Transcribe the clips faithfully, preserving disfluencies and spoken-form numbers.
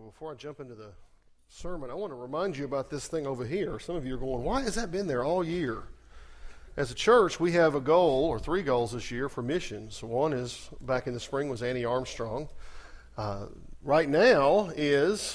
Well, before I jump into the sermon, I want to remind you about this thing over here. Some of you are going, why has that been there all year? As a church, we have a goal, or three goals this year for missions. One is, back in the spring, was Annie Armstrong. Uh, right now is,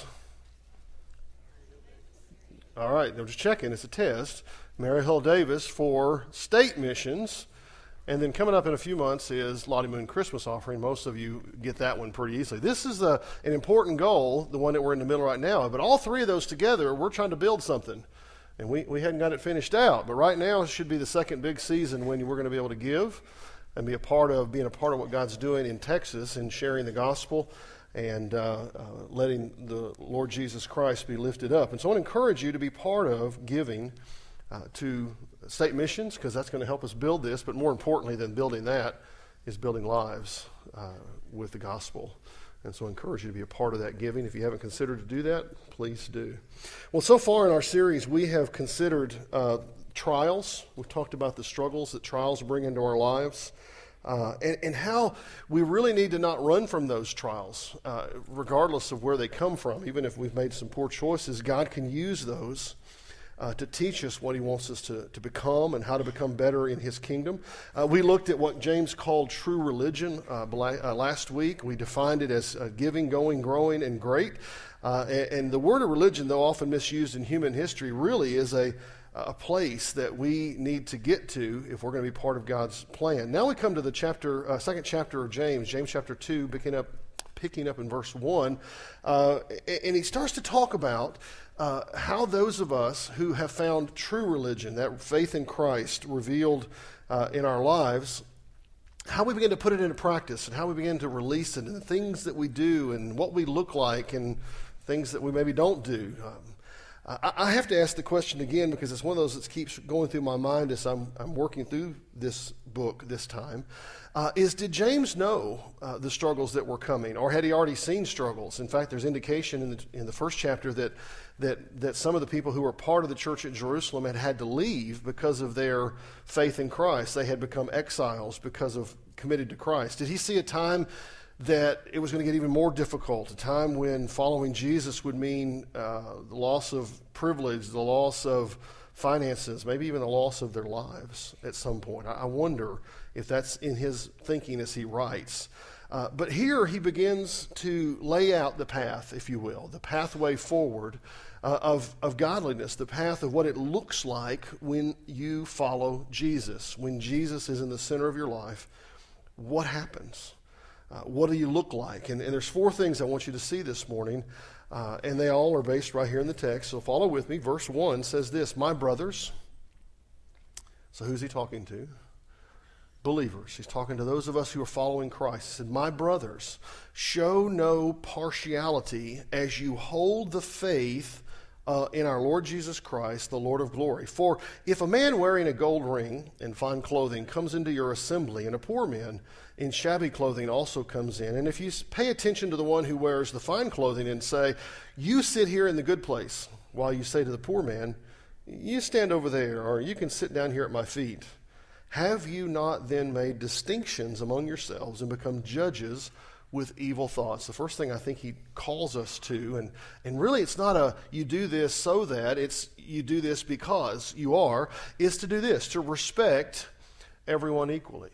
all right, I'm just checking, it's a test, Mary Hill Davis for state missions. And then coming up in a few months is Lottie Moon Christmas offering. Most of you get that one pretty easily. This is a, an important goal, the one that we're in the middle right now. But all three of those together, we're trying to build something. And we, we hadn't got it finished out. But right now should be the second big season when we're going to be able to give and be a part of, being a part of what God's doing in Texas and sharing the gospel and uh, uh, letting the Lord Jesus Christ be lifted up. And so I want to encourage you to be part of giving uh, to state missions, because that's going to help us build this, but more importantly than building that is building lives uh, with the gospel. And so I encourage you to be a part of that giving. If you haven't considered to do that, please do. Well, so far in our series, we have considered uh, trials. We've talked about the struggles that trials bring into our lives, uh, and, and how we really need to not run from those trials, uh, regardless of where they come from. Even if we've made some poor choices, God can use those Uh, to teach us what he wants us to, to become and how to become better in his kingdom. Uh, we looked at what James called true religion uh, bla- uh, last week. We defined it as uh, giving, going, growing, and great. Uh, and, and the word of religion, though often misused in human history, really is a, a place that we need to get to if we're going to be part of God's plan. Now we come to the chapter, uh, second chapter of James, James chapter two, picking up, picking up in verse one. Uh, and he starts to talk about Uh, how those of us who have found true religion, that faith in Christ revealed uh, in our lives, how we begin to put it into practice and how we begin to release it and the things that we do and what we look like and things that we maybe don't do. Um, I, I have to ask the question again, because it's one of those that keeps going through my mind as I'm, I'm working through this book this time, uh, is did James know uh, the struggles that were coming, or had he already seen struggles? In fact, there's indication in the, in the first chapter that that that some of the people who were part of the church at Jerusalem had had to leave because of their faith in Christ. They had become exiles because of committed to Christ. Did he see a time that it was going to get even more difficult, a time when following Jesus would mean uh, the loss of privilege, the loss of finances, maybe even the loss of their lives at some point? I, I wonder if that's in his thinking as he writes. Uh, but here he begins to lay out the path, if you will, the pathway forward uh, of, of godliness, the path of what it looks like when you follow Jesus. When Jesus is in the center of your life, what happens? Uh, what do you look like? And, and there's four things I want you to see this morning, uh, and they all are based right here in the text. So follow with me. Verse one says this: my brothers. So who's he talking to? Believers. He's talking to those of us who are following Christ. He said, my brothers, show no partiality as you hold the faith uh, in our Lord Jesus Christ, the Lord of glory. For if a man wearing a gold ring and fine clothing comes into your assembly, and a poor man in shabby clothing also comes in, and if you pay attention to the one who wears the fine clothing and say, you sit here in the good place, while you say to the poor man, you stand over there, or you can sit down here at my feet, have you not then made distinctions among yourselves and become judges with evil thoughts? The first thing I think he calls us to, and, and really it's not a you do this so that, it's you do this because you are, is to do this, to respect everyone equally.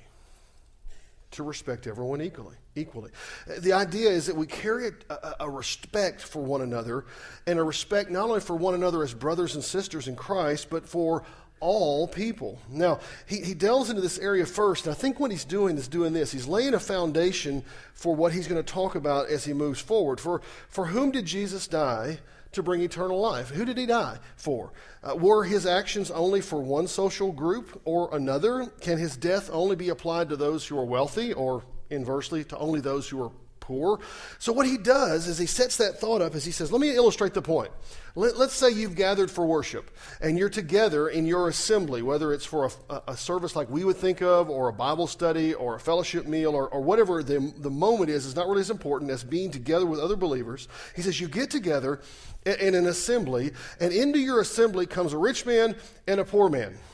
To respect everyone equally. Equally. The idea is that we carry a, a respect for one another, and a respect not only for one another as brothers and sisters in Christ, but for all people. Now, he, he delves into this area first, and I think what he's doing is doing this. He's laying a foundation for what he's going to talk about as he moves forward. For, for whom did Jesus die? To bring eternal life. Who did he die for? Uh, were his actions only for one social group or another? Can his death only be applied to those who are wealthy, or inversely to only those who are poor? So what he does is he sets that thought up as he says, let me illustrate the point. Let, let's say you've gathered for worship and you're together in your assembly, whether it's for a, a service like we would think of, or a Bible study, or a fellowship meal, or, or whatever the, the moment is, is not really as important as being together with other believers. He says you get together in, in an assembly, and into your assembly comes a rich man and a poor man.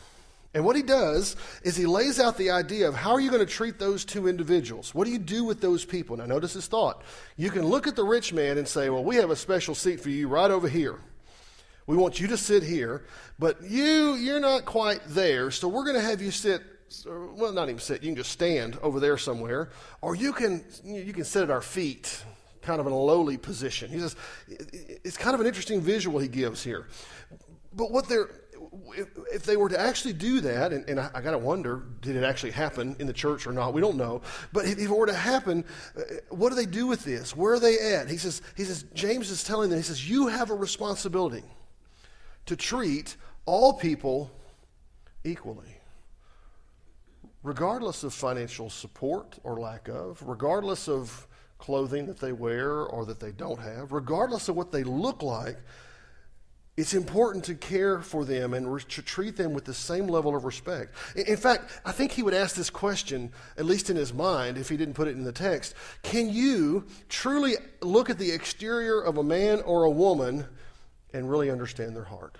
And what he does is he lays out the idea of how are you going to treat those two individuals? What do you do with those people? Now notice his thought. You can look at the rich man and say, well, we have a special seat for you right over here. We want you to sit here, but you, you're not quite there, so we're going to have you sit, well, not even sit, you can just stand over there somewhere, or you can, you can sit at our feet, kind of in a lowly position. He says, it's kind of an interesting visual he gives here. But what they're, if, if they were to actually do that, and, and I, I got to wonder, did it actually happen in the church or not? We don't know. But if, if it were to happen, uh, what do they do with this? Where are they at? He says, he says, James is telling them, he says, you have a responsibility to treat all people equally, regardless of financial support or lack of, regardless of clothing that they wear or that they don't have, regardless of what they look like. It's important to care for them and re- to treat them with the same level of respect. In, in fact, I think he would ask this question, at least in his mind, if he didn't put it in the text. Can you truly look at the exterior of a man or a woman and really understand their heart?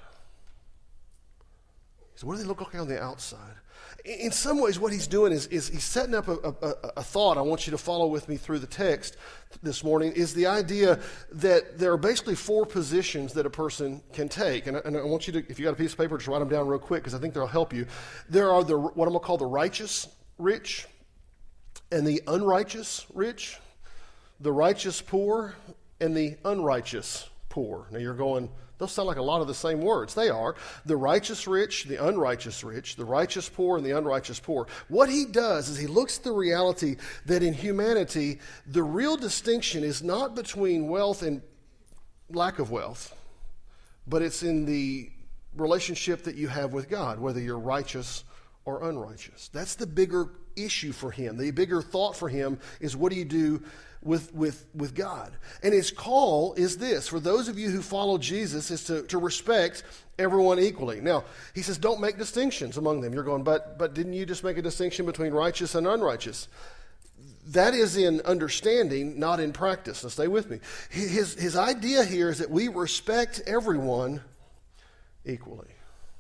So what do they look like on the outside? In some ways, what he's doing is, is he's setting up a, a, a thought. I want you to follow with me through the text this morning, is the idea that there are basically four positions that a person can take. And I, and I want you to, if you got a piece of paper, just write them down real quick because I think they'll help you. There are the what I'm going to call the righteous rich and the unrighteous rich, the righteous poor and the unrighteous poor. Now you're going, those sound like a lot of the same words. They are. The righteous rich, the unrighteous rich, the righteous poor, and the unrighteous poor. What he does is he looks at the reality that in humanity, the real distinction is not between wealth and lack of wealth, but it's in the relationship that you have with God, whether you're righteous or unrighteous. That's the bigger issue for him. The bigger thought for him is, what do you do with with with God? And his call is this, for those of you who follow Jesus, is to, to respect everyone equally. Now, he says, don't make distinctions among them. You're going, but but didn't you just make a distinction between righteous and unrighteous? That is in understanding, not in practice. Now stay with me. His, his idea here is that we respect everyone equally.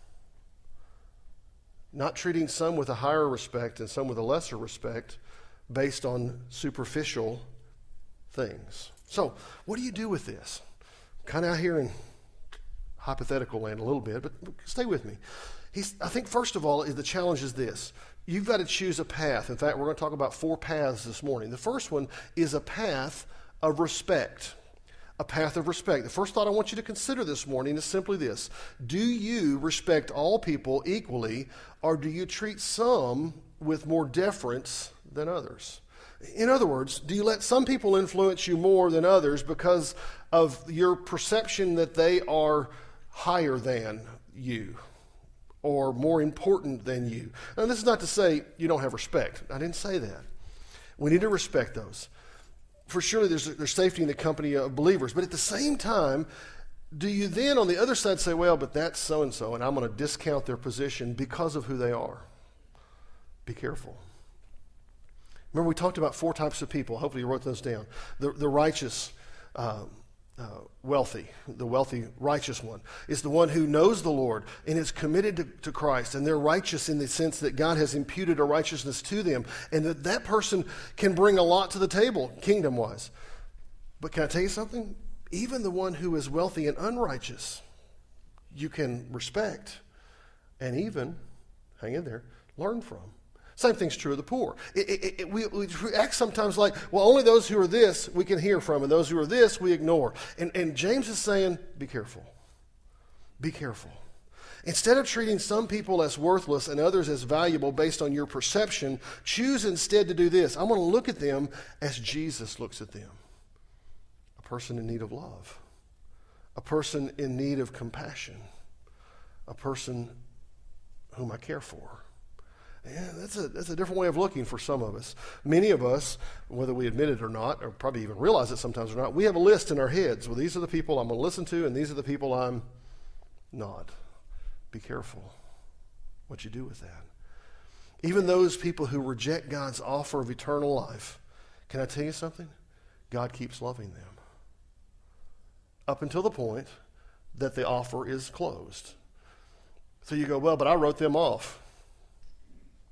Not treating some with a higher respect and some with a lesser respect based on superficial things. So, what do you do with this? Kind of out here in hypothetical land a little bit, but stay with me. He's, I think, first of all, the challenge is this. You've got to choose a path. In fact, we're going to talk about four paths this morning. The first one is a path of respect. A path of respect. The first thought I want you to consider this morning is simply this. Do you respect all people equally, or do you treat some with more deference than others? In other words, do you let some people influence you more than others because of your perception that they are higher than you or more important than you? Now, this is not to say you don't have respect. I didn't say that. We need to respect those. For surely there's, there's safety in the company of believers. But at the same time, do you then on the other side say, well, but that's so-and-so, and I'm going to discount their position because of who they are? Be careful. Remember, we talked about four types of people. Hopefully you wrote those down. The, the righteous, uh, uh, wealthy, the wealthy righteous one is the one who knows the Lord and is committed to, to Christ, and they're righteous in the sense that God has imputed a righteousness to them, and that that person can bring a lot to the table, kingdom-wise. But can I tell you something? Even the one who is wealthy and unrighteous, you can respect and even, hang in there, learn from. Same thing's true of the poor. It, it, it, we, we act sometimes like, well, only those who are this we can hear from, and those who are this we ignore. And, and James is saying, be careful. Be careful. Instead of treating some people as worthless and others as valuable based on your perception, choose instead to do this. I'm going to look at them as Jesus looks at them. A person in need of love. A person in need of compassion. A person whom I care for. Yeah, that's a that's a different way of looking for some of us. Many of us, whether we admit it or not, or probably even realize it sometimes or not, we have a list in our heads. Well, these are the people I'm going to listen to, and these are the people I'm not. Be careful what you do with that. Even those people who reject God's offer of eternal life, can I tell you something? God keeps loving them. Up until the point that the offer is closed. So you go, well, but I wrote them off.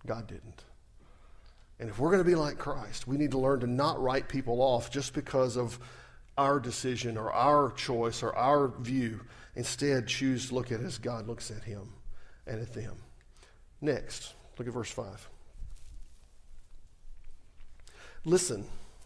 God didn't. And if we're going to be like Christ, we need to learn to not write people off just because of our decision or our choice or our view. Instead, choose to look at it as God looks at him and at them. Next, look at verse five. Listen,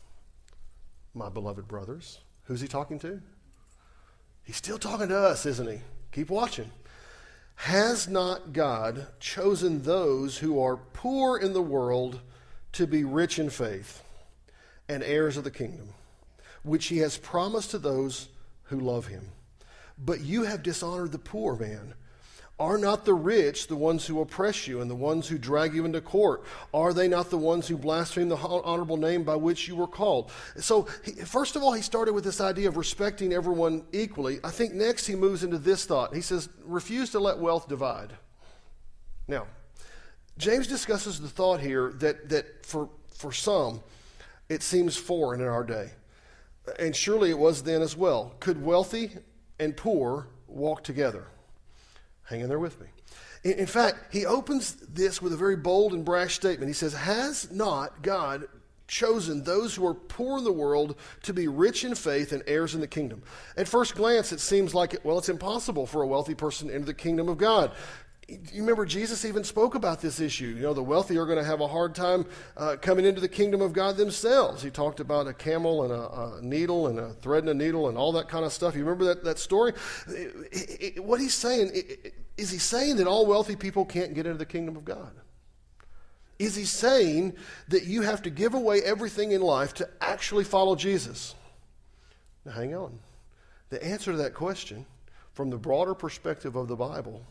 my beloved brothers. Who's he talking to? He's still talking to us, isn't he? Keep watching. Has not God chosen those who are poor in the world to be rich in faith and heirs of the kingdom, which he has promised to those who love him? But you have dishonored the poor man. Are not the rich the ones who oppress you and the ones who drag you into court? Are they not the ones who blaspheme the honorable name by which you were called? So, he, first of all, he started with this idea of respecting everyone equally. I think next he moves into this thought. He says, refuse to let wealth divide. Now, James discusses the thought here that, that for, for some, it seems foreign in our day. And surely it was then as well. Could wealthy and poor walk together? Hang in there with me. In, in fact, he opens this with a very bold and brash statement. He says, has not God chosen those who are poor in the world to be rich in faith and heirs in the kingdom? At first glance, it seems like, well, it's impossible for a wealthy person to enter the kingdom of God. You remember Jesus even spoke about this issue. You know, the wealthy are going to have a hard time uh, coming into the kingdom of God themselves. He talked about a camel and a, a needle and a thread and a needle and all that kind of stuff. You remember that, that story? It, it, it, what he's saying, it, is he saying that all wealthy people can't get into the kingdom of God? Is he saying that you have to give away everything in life to actually follow Jesus? Now, hang on. The answer to that question, from the broader perspective of the Bible,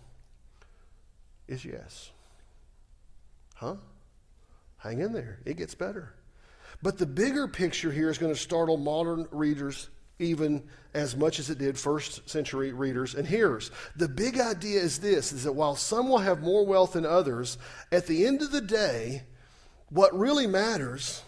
is yes. Huh? Hang in there. It gets better. But the bigger picture here is going to startle modern readers even as much as it did first century readers and hearers. The big idea is this, is that while some will have more wealth than others, at the end of the day, what really matters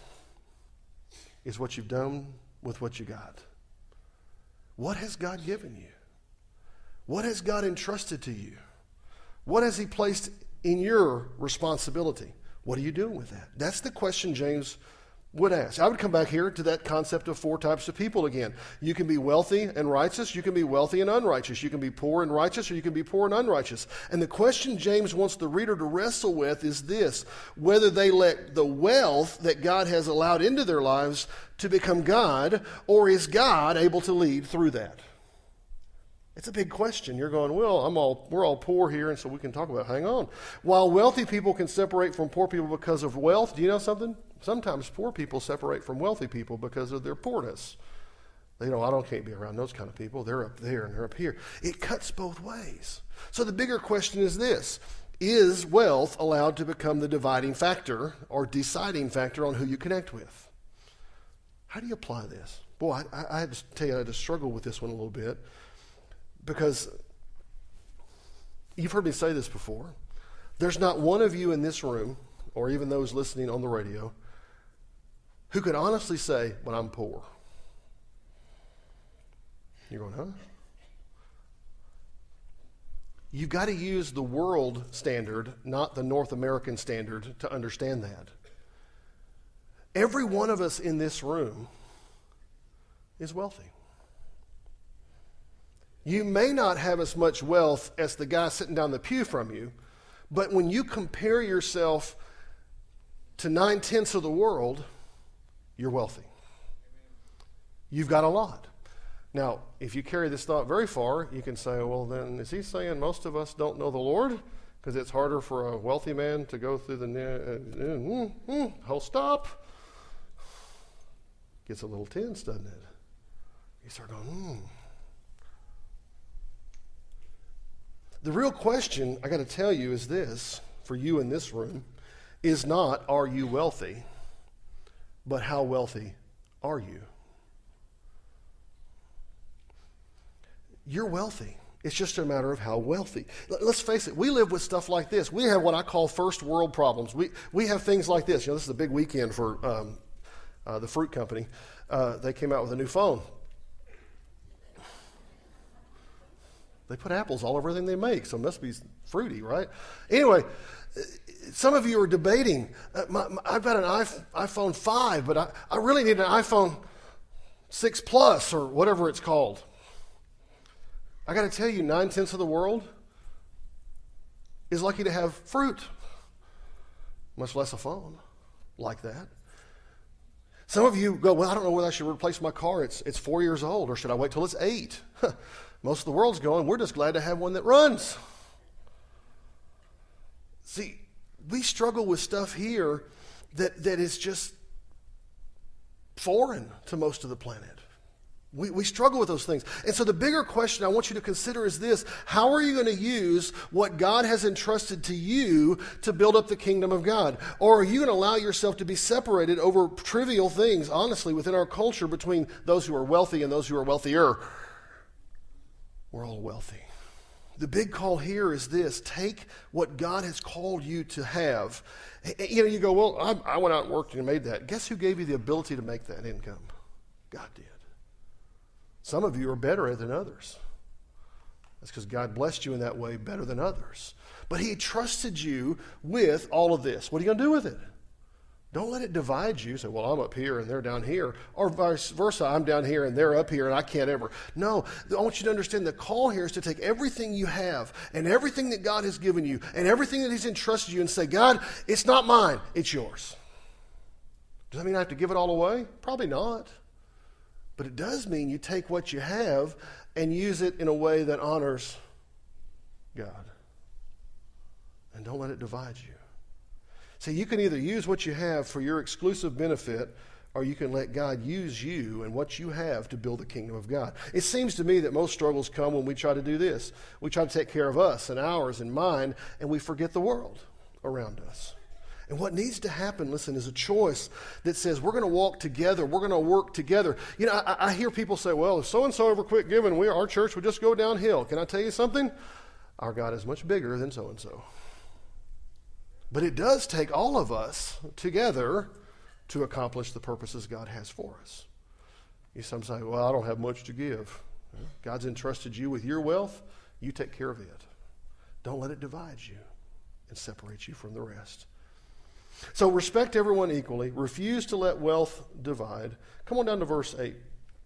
is what you've done with what you got. What has God given you? What has God entrusted to you? What has he placed in your responsibility? What are you doing with that? That's the question James would ask. I would come back here to that concept of four types of people again. You can be wealthy and righteous. You can be wealthy and unrighteous. You can be poor and righteous, or you can be poor and unrighteous. And the question James wants the reader to wrestle with is this: whether they let the wealth that God has allowed into their lives to become God, or is God able to lead through that? It's a big question. You're going, well, I'm all, we're all poor here, and so we can talk about it. Hang on. While wealthy people can separate from poor people because of wealth, do you know something? Sometimes poor people separate from wealthy people because of their poorness. They know, I don't can't be around those kind of people. They're up there and they're up here. It cuts both ways. So the bigger question is this: is wealth allowed to become the dividing factor or deciding factor on who you connect with? How do you apply this? Boy, I, I had to tell you, I had to struggle with this one a little bit. Because you've heard me say this before. There's not one of you in this room, or even those listening on the radio, who could honestly say, but I'm poor. You're going, huh? You've got to use the world standard, not the North American standard, to understand that. Every one of us in this room is wealthy. You may not have as much wealth as the guy sitting down the pew from you, but when you compare yourself to nine-tenths of the world, you're wealthy. You've got a lot. Now, if you carry this thought very far, you can say, well, then is he saying most of us don't know the Lord? Because it's harder for a wealthy man to go through the... Uh, mm, mm, oh, stop. Gets a little tense, doesn't it? You start going, hmm. The real question, I got to tell you, is this, for you in this room, is not, are you wealthy, but how wealthy are you? You're wealthy. It's just a matter of how wealthy. Let's face it, we live with stuff like this. We have what I call first world problems. We we have things like this. You know, this is a big weekend for um, uh, the fruit company. Uh, they came out with a new phone. They put apples all over everything they make, so it must be fruity, right? Anyway, some of you are debating, uh, my, my, I've got an iPhone five, but I, I really need an iPhone six Plus or whatever it's called. I got to tell you, nine-tenths of the world is lucky to have fruit, much less a phone like that. Some of you go, well, I don't know whether I should replace my car. It's, it's four years old, or should I wait till it's eight? Most of the world's going, we're just glad to have one that runs. See, we struggle with stuff here that, that is just foreign to most of the planet. We, we struggle with those things. And so the bigger question I want you to consider is this: how are you going to use what God has entrusted to you to build up the kingdom of God? Or are you going to allow yourself to be separated over trivial things, honestly, within our culture between those who are wealthy and those who are wealthier? We're all wealthy. The big call here is this: take what God has called you to have. You know, you go, well, I, I went out and worked and made that. Guess who gave you the ability to make that income? God did. Some of you are better at it than others. That's because God blessed you in that way better than others. But he trusted you with all of this. What are you going to do with it? Don't let it divide you. Say, well, I'm up here and they're down here. Or vice versa, I'm down here and they're up here and I can't ever. No, I want you to understand the call here is to take everything you have and everything that God has given you and everything that he's entrusted you and say, God, it's not mine, it's yours. Does that mean I have to give it all away? Probably not. But it does mean you take what you have and use it in a way that honors God. And don't let it divide you. See, you can either use what you have for your exclusive benefit, or you can let God use you and what you have to build the kingdom of God. It seems to me that most struggles come when we try to do this. We try to take care of us and ours and mine, and we forget the world around us. And what needs to happen, listen, is a choice that says we're going to walk together. We're going to work together. You know, I, I hear people say, well, if so-and-so ever quit giving, we, our church would just go downhill. Can I tell you something? Our God is much bigger than so-and-so. But it does take all of us together to accomplish the purposes God has for us. You some say, well, I don't have much to give. God's entrusted you with your wealth. You take care of it. Don't let it divide you and separate you from the rest. So respect everyone equally. Refuse to let wealth divide. Come on down to verse eight.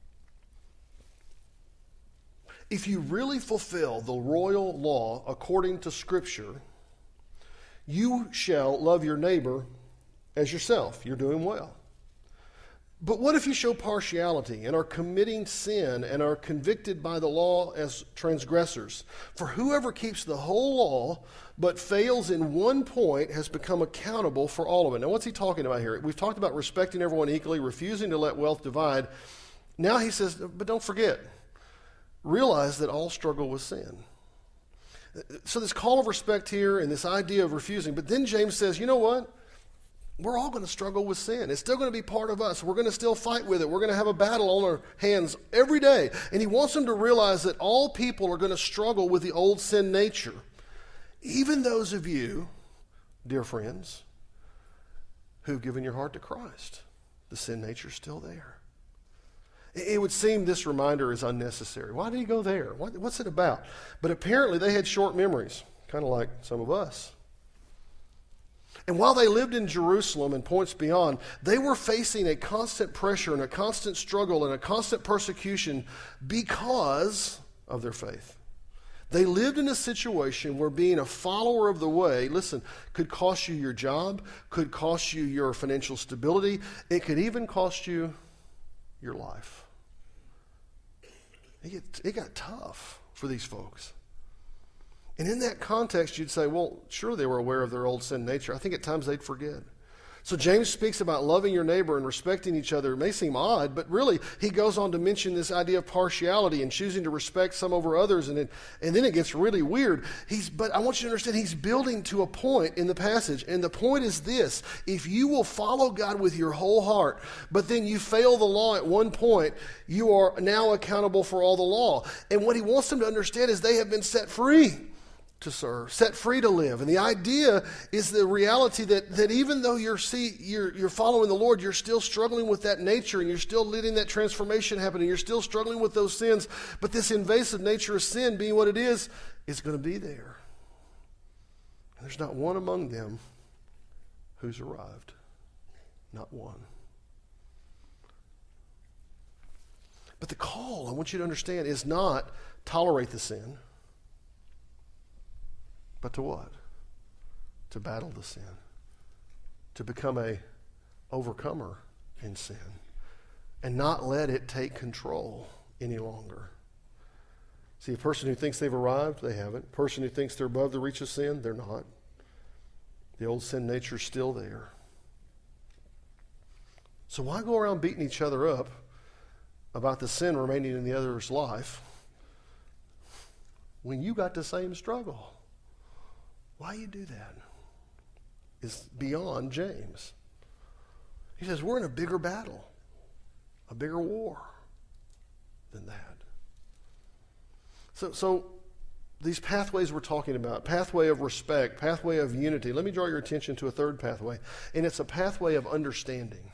If you really fulfill the royal law according to Scripture, you shall love your neighbor as yourself. You're doing well. But what if you show partiality and are committing sin and are convicted by the law as transgressors? For whoever keeps the whole law but fails in one point has become accountable for all of it. Now, what's he talking about here? We've talked about respecting everyone equally, refusing to let wealth divide. Now he says, but don't forget, realize that all struggle with sin. So this call of respect here and this idea of refusing, but then James says, you know what? We're all going to struggle with sin. It's still going to be part of us. We're going to still fight with it. We're going to have a battle on our hands every day. And he wants them to realize that all people are going to struggle with the old sin nature. Even those of you, dear friends, who've given your heart to Christ. The sin nature's still there. It would seem this reminder is unnecessary. Why did he go there? What, what's it about? But apparently they had short memories, kind of like some of us. And while they lived in Jerusalem and points beyond, they were facing a constant pressure and a constant struggle and a constant persecution because of their faith. They lived in a situation where being a follower of the way, listen, could cost you your job, could cost you your financial stability, it could even cost you your life. It, get, it got tough for these folks. And in that context, you'd say, well, sure, they were aware of their old sin nature. I think at times they'd forget. So James speaks about loving your neighbor and respecting each other. It may seem odd, but really he goes on to mention this idea of partiality and choosing to respect some over others. And, it, and then it gets really weird. He's, but I want you to understand he's building to a point in the passage. And the point is this: if you will follow God with your whole heart, but then you fail the law at one point, you are now accountable for all the law. And what he wants them to understand is they have been set free. to serve, set free to live. And the idea is the reality that, that even though you're, see, you're, you're following the Lord, you're still struggling with that nature, and you're still letting that transformation happen, and you're still struggling with those sins. But this invasive nature of sin, being what it is, is going to be there. And there's not one among them who's arrived. Not one. But the call, I want you to understand, is not tolerate the sin, but to what? To battle the sin. To become a overcomer in sin. And not let it take control any longer. See, a person who thinks they've arrived, they haven't. A person who thinks they're above the reach of sin, they're not. The old sin nature's still there. So why go around beating each other up about the sin remaining in the other's life when you got the same struggle? Why you do that is beyond James. He says we're in a bigger battle, a bigger war than that. So, so these pathways we're talking about, pathway of respect, pathway of unity, let me draw your attention to a third pathway, and it's a pathway of understanding.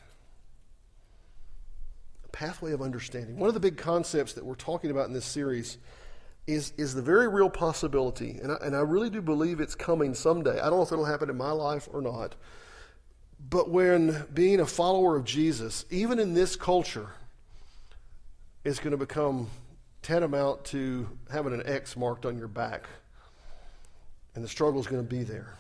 A pathway of understanding. One of the big concepts that we're talking about in this series is, is the very real possibility, and I, and I really do believe it's coming someday. I don't know if it'll happen in my life or not, but when being a follower of Jesus, even in this culture, is going to become tantamount to having an X marked on your back. And the struggle is going to be there.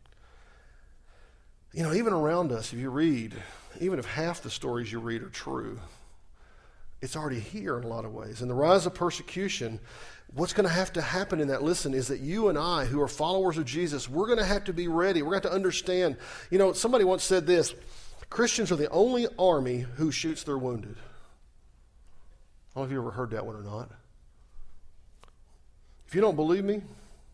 You know, even around us, if you read, even if half the stories you read are true, it's already here in a lot of ways. And the rise of persecution, what's going to have to happen in that, listen, is that you and I, who are followers of Jesus, we're going to have to be ready. We're going to have to understand. You know, somebody once said this, Christians are the only army who shoots their wounded. I don't know if you ever heard that one or not. If you don't believe me,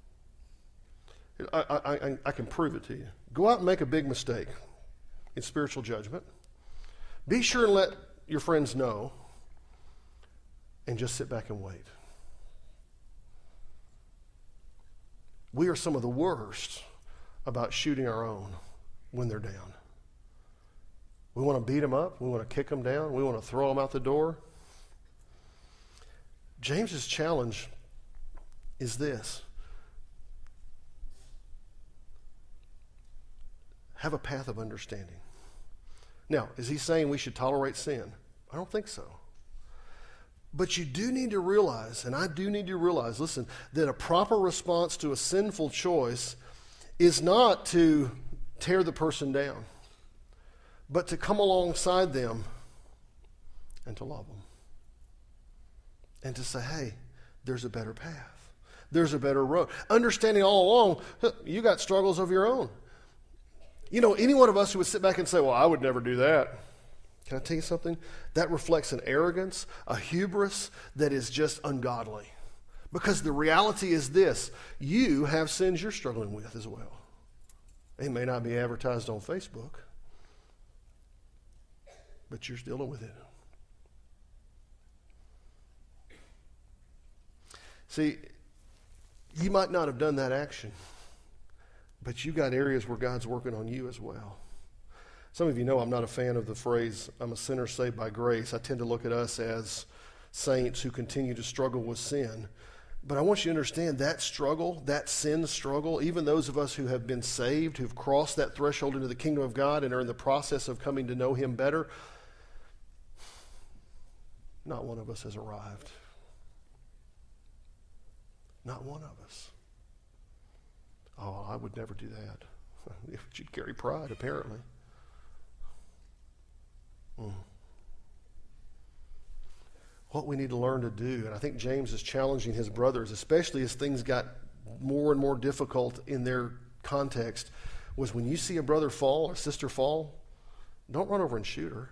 I, I, I, I can prove it to you. Go out and make a big mistake in spiritual judgment. Be sure and let your friends know, and just sit back and wait. We are some of the worst about shooting our own when they're down. We want to beat them up. We want to kick them down. We want to throw them out the door. James's challenge is this. Have a path of understanding. Now, is he saying we should tolerate sin? I don't think so. But you do need to realize, and I do need to realize, listen, that a proper response to a sinful choice is not to tear the person down, but to come alongside them and to love them. And to say, hey, there's a better path. There's a better road. Understanding all along, you got struggles of your own. You know, any one of us who would sit back and say, well, I would never do that. Can I tell you something? That reflects an arrogance, a hubris that is just ungodly. Because the reality is this, you have sins you're struggling with as well. They may not be advertised on Facebook, but you're dealing with it. See, you might not have done that action, but you got areas where God's working on you as well. Some of you know I'm not a fan of the phrase, I'm a sinner saved by grace. I tend to look at us as saints who continue to struggle with sin. But I want you to understand that struggle, that sin struggle, even those of us who have been saved, who've crossed that threshold into the kingdom of God and are in the process of coming to know Him better, not one of us has arrived. Not one of us. Oh, I would never do that. You'd carry pride, apparently. Mm. What we need to learn to do, and I think James is challenging his brothers, especially as things got more and more difficult in their context, was when you see a brother fall or sister fall, don't run over and shoot her.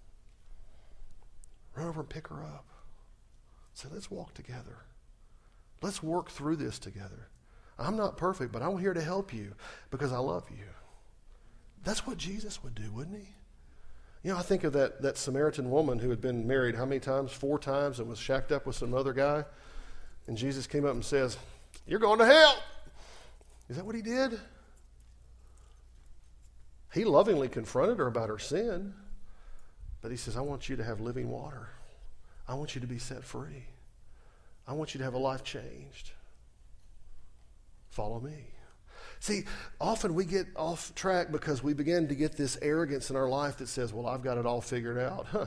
Run over and pick her up. Say, let's walk together. Let's work through this together. I'm not perfect, but I'm here to help you because I love you. That's what Jesus would do, wouldn't he? You know, I think of that, that Samaritan woman who had been married how many times? Four times, and was shacked up with some other guy. And Jesus came up and says, you're going to hell. Is that what he did? He lovingly confronted her about her sin, but he says, I want you to have living water. I want you to be set free. I want you to have a life changed. Follow me. See, often we get off track because we begin to get this arrogance in our life that says, well, I've got it all figured out. Huh.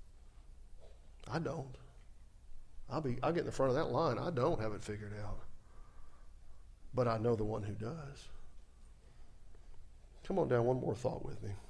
I don't. I'll be, I'll get in the front of that line. I don't have it figured out. But I know the one who does. Come on down, one more thought with me.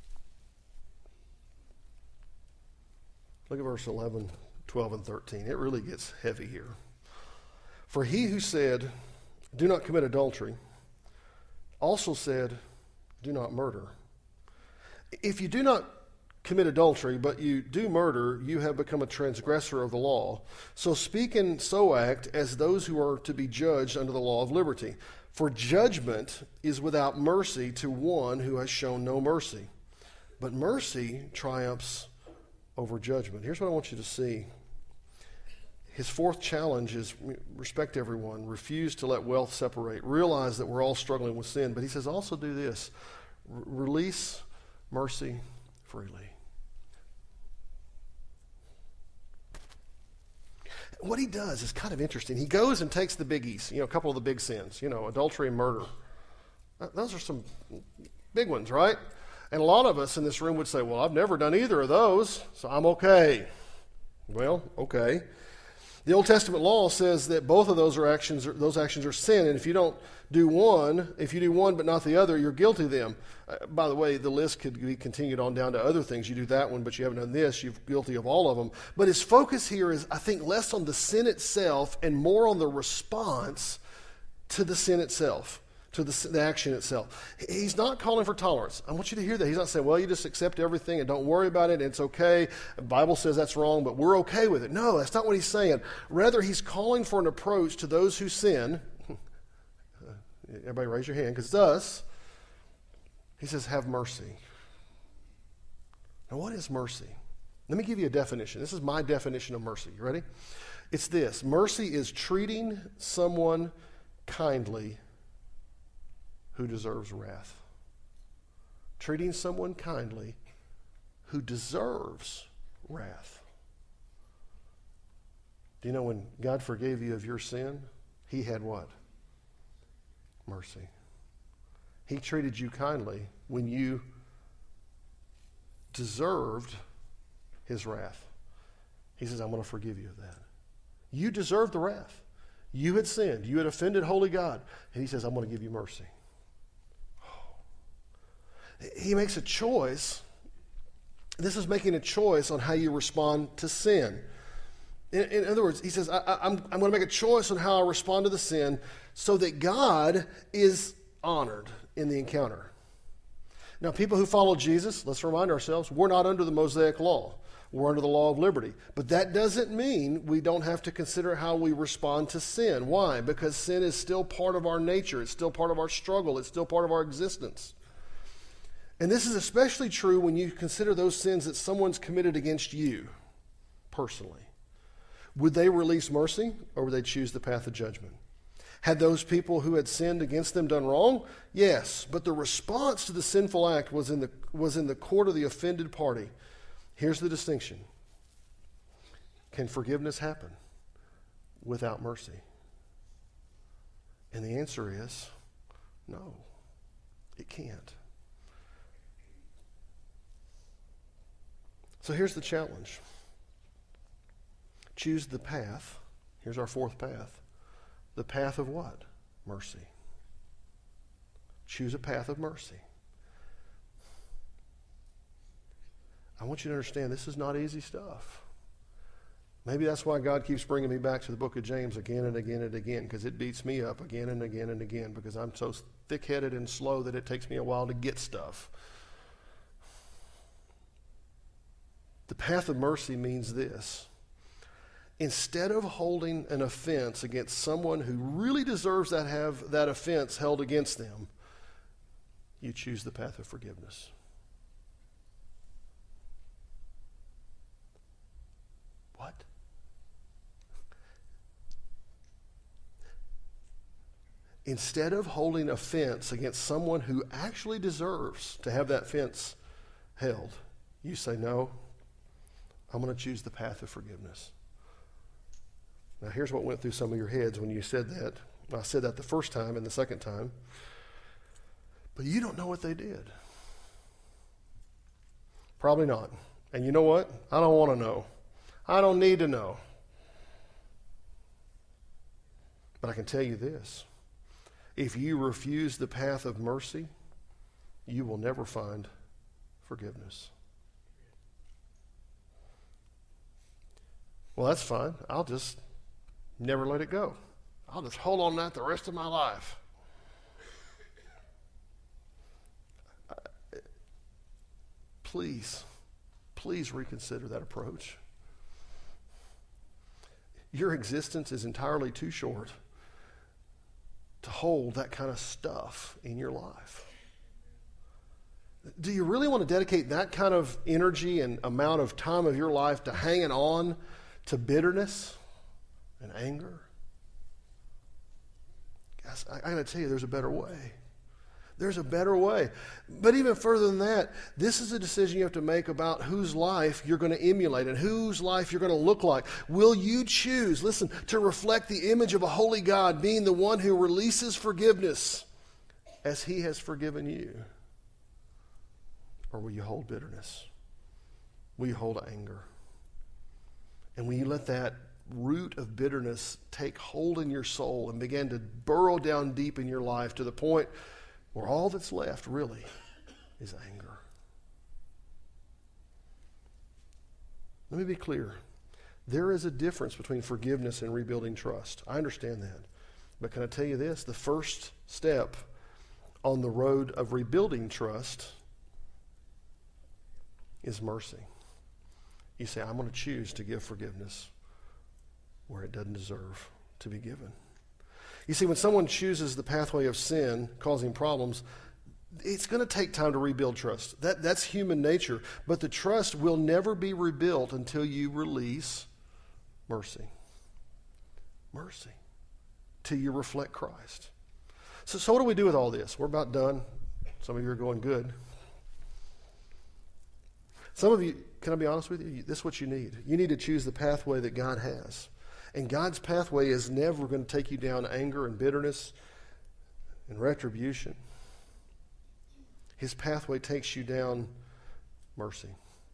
Look at verse eleven, twelve, and thirteen. It really gets heavy here. For he who said, do not commit adultery, also said, do not murder. If you do not commit adultery, but you do murder, you have become a transgressor of the law. So speak and so act as those who are to be judged under the law of liberty. For judgment is without mercy to one who has shown no mercy. But mercy triumphs over judgment. Here's what I want you to see. His fourth challenge is respect everyone, refuse to let wealth separate, realize that we're all struggling with sin. But he says also do this, R- release mercy freely. What he does is kind of interesting. He goes and takes the biggies, you know, a couple of the big sins, you know, adultery and murder. Those are some big ones, right? And a lot of us in this room would say, well, I've never done either of those, so I'm okay. Well, okay. The Old Testament law says that both of those are actions, those actions are sin, and if you don't do one, if you do one but not the other, you're guilty of them. Uh, by the way, the list could be continued on down to other things. You do that one, but you haven't done this, you're guilty of all of them. But his focus here is, I think, less on the sin itself and more on the response to the sin itself, to the, the action itself. He's not calling for tolerance. I want you to hear that. He's not saying, well, you just accept everything and don't worry about it, and it's okay. The Bible says that's wrong, but we're okay with it. No, that's not what he's saying. Rather, he's calling for an approach to those who sin. Everybody raise your hand, because it's us. He says, have mercy. Now, what is mercy? Let me give you a definition. This is my definition of mercy. You ready? It's this. Mercy is treating someone kindly who deserves wrath. Treating someone kindly who deserves wrath. Do you know when God forgave you of your sin, he had what? Mercy. He treated you kindly when you deserved his wrath. He says, I'm going to forgive you of that. You deserved the wrath. You had sinned. You had offended holy God. And he says, I'm going to give you mercy. He makes a choice. This is making a choice on how you respond to sin. In, in other words, he says, I, I, I'm, I'm going to make a choice on how I respond to the sin so that God is honored in the encounter. Now, people who follow Jesus, let's remind ourselves, we're not under the Mosaic law. We're under the law of liberty. But that doesn't mean we don't have to consider how we respond to sin. Why? Because sin is still part of our nature. It's still part of our struggle. It's still part of our existence. And this is especially true when you consider those sins that someone's committed against you personally. Would they release mercy, or would they choose the path of judgment? Had those people who had sinned against them done wrong? Yes, but the response to the sinful act was in the, was in the court of the offended party. Here's the distinction. Can forgiveness happen without mercy? And the answer is no, it can't. So here's the challenge. Choose the path. Here's our fourth path. The path of what? Mercy. Choose a path of mercy. I want you to understand this is not easy stuff. Maybe that's why God keeps bringing me back to the book of James again and again and again, because it beats me up again and again and again, because I'm so thick-headed and slow that it takes me a while to get stuff. The path of mercy means this. Instead of holding an offense against someone who really deserves that have that offense held against them, you choose the path of forgiveness. What? instead of holding a fence against someone who actually deserves to have that fence held, you say, no, I'm going to choose the path of forgiveness. Now, here's what went through some of your heads when you said that. I said that the first time and the second time. But you don't know what they did. Probably not. And you know what? I don't want to know. I don't need to know. But I can tell you this. If you refuse the path of mercy, you will never find forgiveness. Well, that's fine. I'll just never let it go. I'll just hold on to that the rest of my life. Please, please reconsider that approach. Your existence is entirely too short to hold that kind of stuff in your life. Do you really want to dedicate that kind of energy and amount of time of your life to hanging on to bitterness and anger? Guys, I, I got to tell you, there's a better way. There's a better way. But even further than that, this is a decision you have to make about whose life you're going to emulate and whose life you're going to look like. Will you choose, listen, to reflect the image of a holy God, being the one who releases forgiveness as he has forgiven you? Or will you hold bitterness? Will you hold anger? And when you let that root of bitterness take hold in your soul and begin to burrow down deep in your life to the point where all that's left really is anger. Let me be clear. There is a difference between forgiveness and rebuilding trust. I understand that. But can I tell you this? The first step on the road of rebuilding trust is mercy. You say, I'm going to choose to give forgiveness where it doesn't deserve to be given. You see, when someone chooses the pathway of sin, causing problems, it's going to take time to rebuild trust. That, that's human nature. But the trust will never be rebuilt until you release mercy. Mercy. Till you reflect Christ. So, so what do we do with all this? We're about done. Some of you are going good. Some of you, can I be honest with you? This is what you need. You need to choose the pathway that God has. And God's pathway is never going to take you down anger and bitterness and retribution. His pathway takes you down mercy.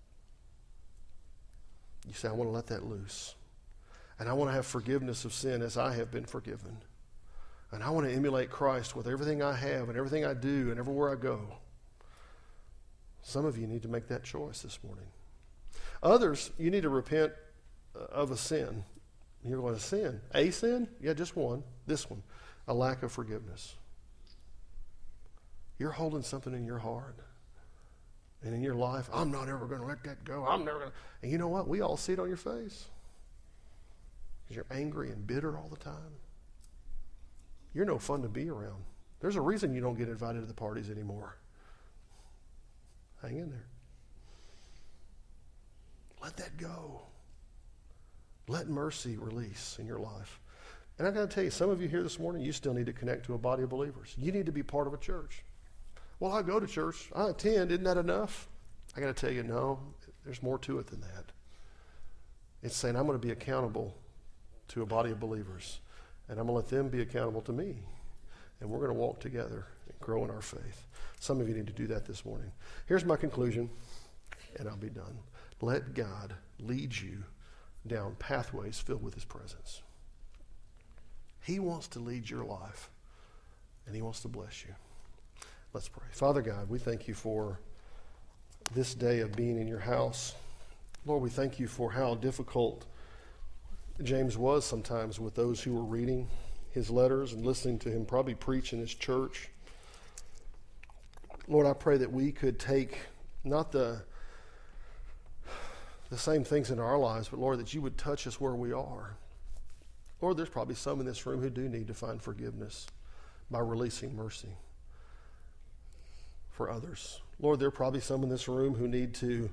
You say, I want to let that loose. And I want to have forgiveness of sin as I have been forgiven. And I want to emulate Christ with everything I have and everything I do and everywhere I go. Some of you need to make that choice this morning. Others, you need to repent of a sin. You're going to sin. A sin? Yeah, just one. This one. A lack of forgiveness. You're holding something in your heart and in your life. I'm not ever going to let that go. I'm never going to. And you know what? We all see it on your face. Because you're angry and bitter all the time. You're no fun to be around. There's a reason you don't get invited to the parties anymore. Hang in there. Let that go. Let mercy release in your life. And I got to tell you, some of you here this morning, you still need to connect to a body of believers. You need to be part of a church. Well, I go to church. I attend. Isn't that enough? I got to tell you, no. There's more to it than that. It's saying I'm going to be accountable to a body of believers. And I'm going to let them be accountable to me. And we're going to walk together and grow in our faith. Some of you need to do that this morning. Here's my conclusion, and I'll be done. Let God lead you down pathways filled with his presence. He wants to lead your life, and he wants to bless you. Let's pray. Father God, we thank you for this day of being in your house. Lord, we thank you for how difficult James was sometimes with those who were reading his letters and listening to him probably preach in his church. Lord, I pray that we could take not the the same things in our lives, but Lord, that you would touch us where we are. Lord, there's probably some in this room who do need to find forgiveness by releasing mercy for others. Lord, there are probably some in this room who need to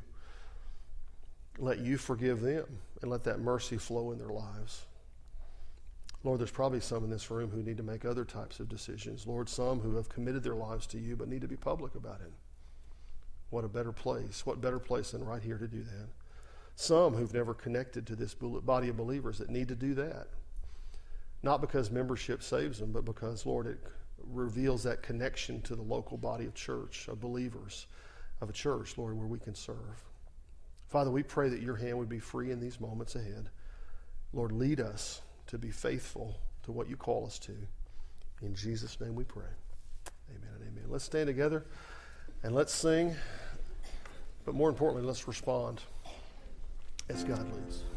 let you forgive them and let that mercy flow in their lives. Lord, there's probably some in this room who need to make other types of decisions. Lord, some who have committed their lives to you but need to be public about it. What a better place. What better place than right here to do that? Some who've never connected to this body of believers that need to do that. Not because membership saves them, but because, Lord, it reveals that connection to the local body of church, of believers, of a church, Lord, where we can serve. Father, we pray that your hand would be free in these moments ahead. Lord, lead us to be faithful to what you call us to. In Jesus' name we pray. Amen and amen. Let's stand together and let's sing, but more importantly, let's respond as God leads.